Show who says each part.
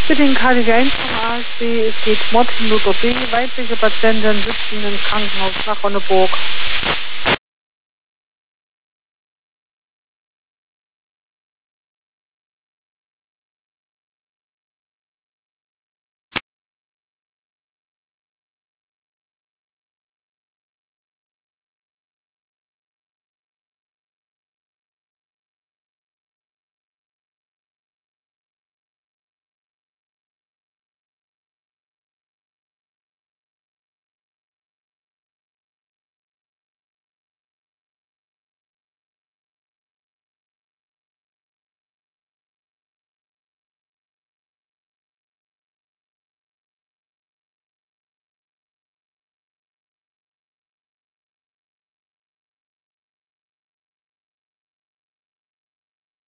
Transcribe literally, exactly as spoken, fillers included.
Speaker 1: Für den K D W eins vom A S B, es geht Martin Luther B, weibliche Patientin sitzen im Krankenhaus nach Ronneburg.